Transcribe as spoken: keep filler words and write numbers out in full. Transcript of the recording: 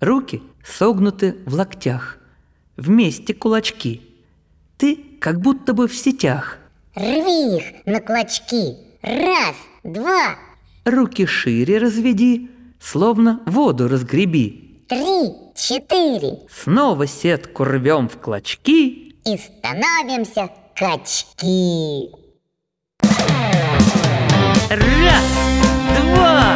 Руки согнуты в локтях, вместе кулачки. Ты как будто бы в сетях. Рви их на клочки. Раз, два. Руки шире разведи, словно воду разгреби. Три, четыре. Снова сетку рвем в клочки и становимся качки. Раз, два.